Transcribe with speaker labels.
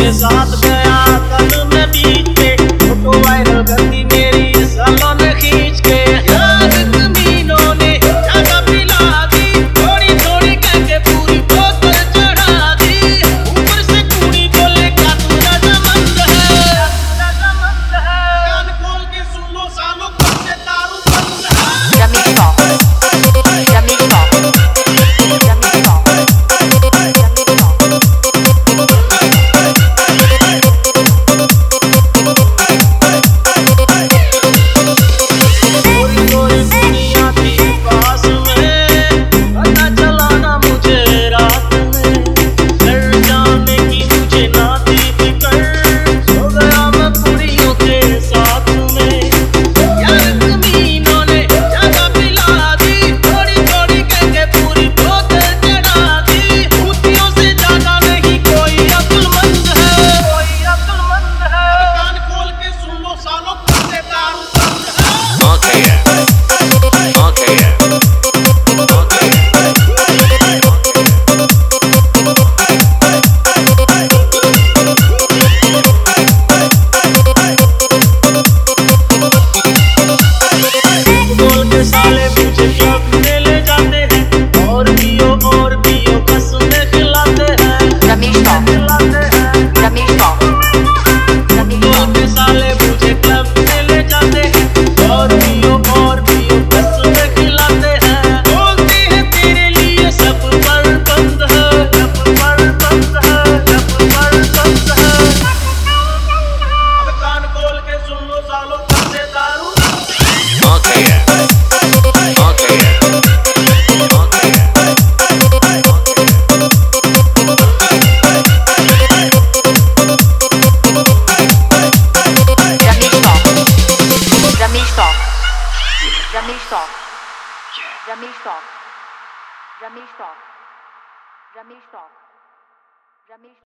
Speaker 1: के साथ गया कल मैं बीच पे, फोटो वायरल कर दी मेरी सालों ने खींच के। यार कमीनों ने जगह पिला दी, थोड़ी थोड़ी करके पूरी बोतल चढ़ा दी। ऊपर से कुड़ी बोले क्या तू रजामंद है, कान खोल के सुन लो सालों कब से दारू बंद है।
Speaker 2: Yummy talk, yummy talk, yummy talk, yummy talk.
Speaker 1: गोरी गोरी दुनिया थी पास में, पता चला ना मुझे रात में। डर जाने की मुझे ना थी फिकर, सो गया मैं कुड़ियों के साथ में। यार कमीनों ने जगह पिला दी, थोड़ी थोड़ी करके पूरी बोतल चढ़ा दी। भूतियों से ज्यादा नहीं कोई अक्लमंद है, कोई अक्लमंद है। कान खोल के सुन लो सालों कब से दारू बंद है।
Speaker 3: Okay, yeah. Okay, yeah. Okay, yeah.
Speaker 1: बोल के साले मुझे क्लब में ले जाते हैं, और पियो कस में खिलाते हैं,
Speaker 2: Yummy talk,
Speaker 1: खिलाते हैं।
Speaker 2: yummy talk, yummy
Speaker 1: बोल
Speaker 2: talk.
Speaker 1: के साले मुझे क्लब में ले जाते हैं, और पियो कस में खिलाते हैं। बोलते हैं तेरे लिए सब पर बंद है, सब पर बंद है, सब पर बंद है। अब कान खोल के सुन लो सालों कब से दारू।
Speaker 3: Okay, yeah. Okay, yeah. Okay, yeah.
Speaker 2: Yummy talk, yummy talk, yummy talk, yummy talk, yummy talk, yummy talk, yummy.